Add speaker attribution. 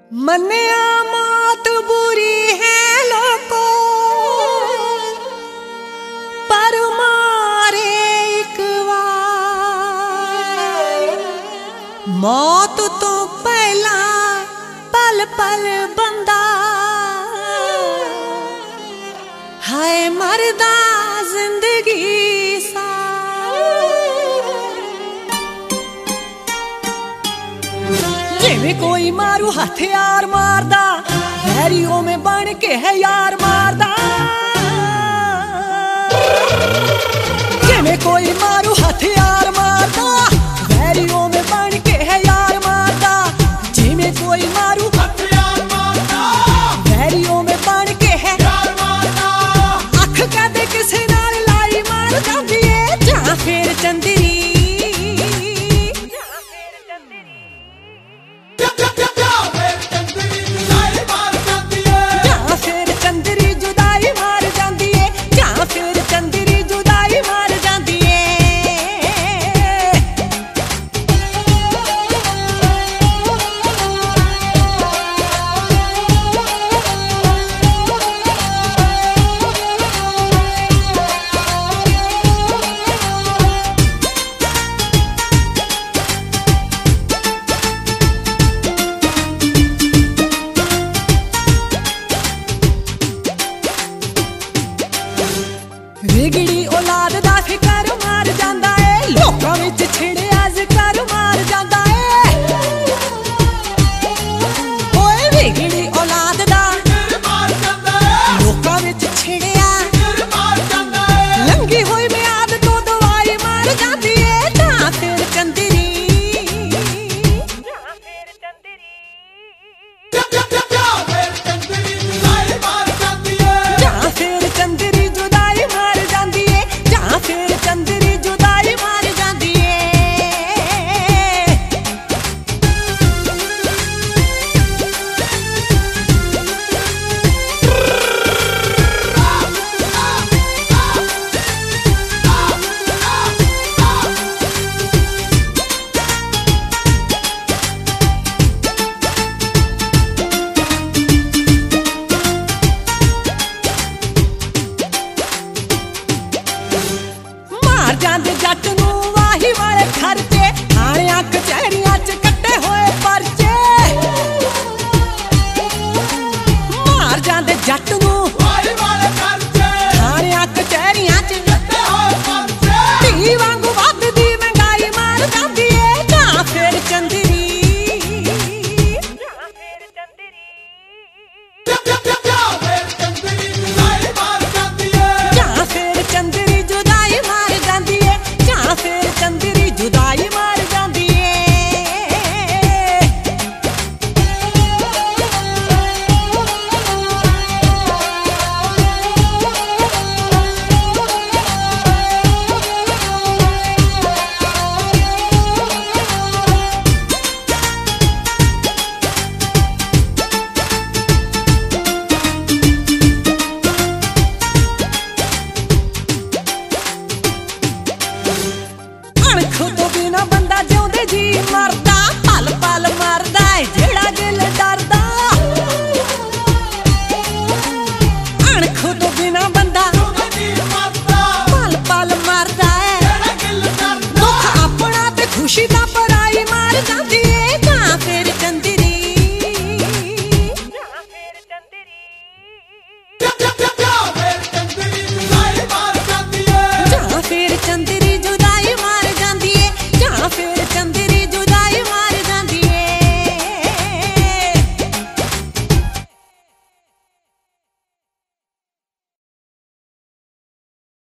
Speaker 1: मन्निया मौत बुरी है लोगों पर मारे एक बार। मौत तो पहला पल पल बंदा है मरदा जिंदगी जिवें कोई मारू हथियार मारदा वैरियों में बन के है यार मारदा। जिवें कोई मारू हथियार मारदा वैरियों में बन के है यार मारदा। जिवें कोई मारू हथियार मारदा वैरियों में बन के है यार मारदा। अख कदे किसे नाल लाई मार जांदी है जां फिर चंदरी विगड़ी औलाद दा फिकर मार जांदा है लोकां विच छिड़िया जिकर मार जांदा है। ओए विगड़ी औलाद दा फिकर मार जांदा है लोकां विच छिड़िया जिकर मार जांदा है। लंगी होई मियाद तो दवाई मार जांदी है तां फिर चंदरी जांदे जट नूं वाही वाले खर्चे थाणियां कचहरियां च कट्टे होए परचे। मार जांदे जट नूं वाही वाले खर्चे थाणियां कचहरियां च कट्टे होए परचे। धी वांगू वधदी महंगाई मार जांदी ए जां फिर चंदरी बिना बंदा जिउंदे जी मरदा पल पल मरदा है जेड़ा दिल डरदा। अणखों तो बिना बंदा पल पल मरदा है दुख अपना ते खुशी दा पराई मार जांदी है जां फिर चंदरी।